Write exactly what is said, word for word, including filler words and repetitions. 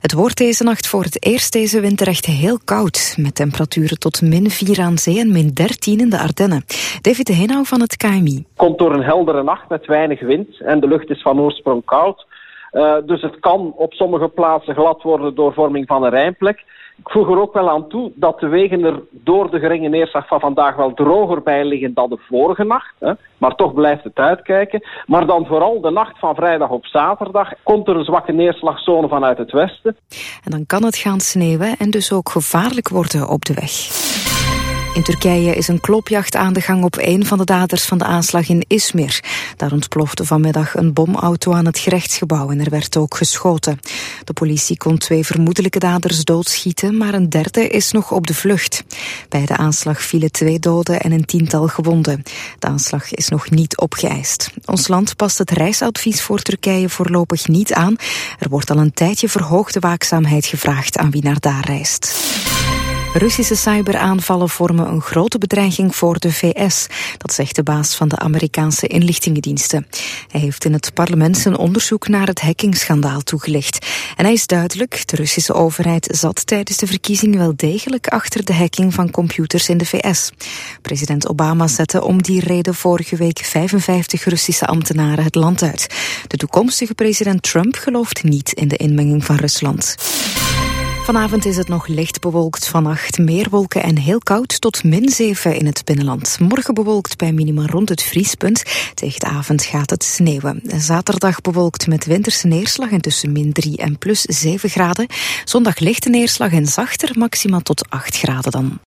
Het wordt deze nacht voor het eerst deze winter echt heel koud, met temperaturen tot min vier aan zee en min dertien in de Ardennen. David de Henau van het K M I. Komt door een heldere nacht met weinig wind en de lucht is van oorsprong koud. Uh, dus het kan op sommige plaatsen glad worden door vorming van een rijnplek. Ik voeg er ook wel aan toe dat de wegen er door de geringe neerslag van vandaag wel droger bij liggen dan de vorige nacht. Hè. Maar toch blijft het uitkijken. Maar dan vooral de nacht van vrijdag op zaterdag komt er een zwakke neerslagzone vanuit het westen. En dan kan het gaan sneeuwen en dus ook gevaarlijk worden op de weg. In Turkije is een klopjacht aan de gang op een van de daders van de aanslag in Izmir. Daar ontplofte vanmiddag een bomauto aan het gerechtsgebouw en er werd ook geschoten. De politie kon twee vermoedelijke daders doodschieten, maar een derde is nog op de vlucht. Bij de aanslag vielen twee doden en een tiental gewonden. De aanslag is nog niet opgeëist. Ons land past het reisadvies voor Turkije voorlopig niet aan. Er wordt al een tijdje verhoogde waakzaamheid gevraagd aan wie naar daar reist. Russische cyberaanvallen vormen een grote bedreiging voor de V S. Dat zegt de baas van de Amerikaanse inlichtingendiensten. Hij heeft in het parlement zijn onderzoek naar het hackingschandaal toegelicht. En hij is duidelijk, de Russische overheid zat tijdens de verkiezingen wel degelijk achter de hacking van computers in de V S. President Obama zette om die reden vorige week vijfenvijftig Russische ambtenaren het land uit. De toekomstige president Trump gelooft niet in de inmenging van Rusland. Vanavond is het nog licht bewolkt, vannacht meer wolken en heel koud tot min zeven in het binnenland. Morgen bewolkt bij minima rond het vriespunt. Tegen de avond gaat het sneeuwen. Zaterdag bewolkt met winterse neerslag en tussen min drie en plus zeven graden. Zondag lichte neerslag en zachter, maxima tot acht graden dan.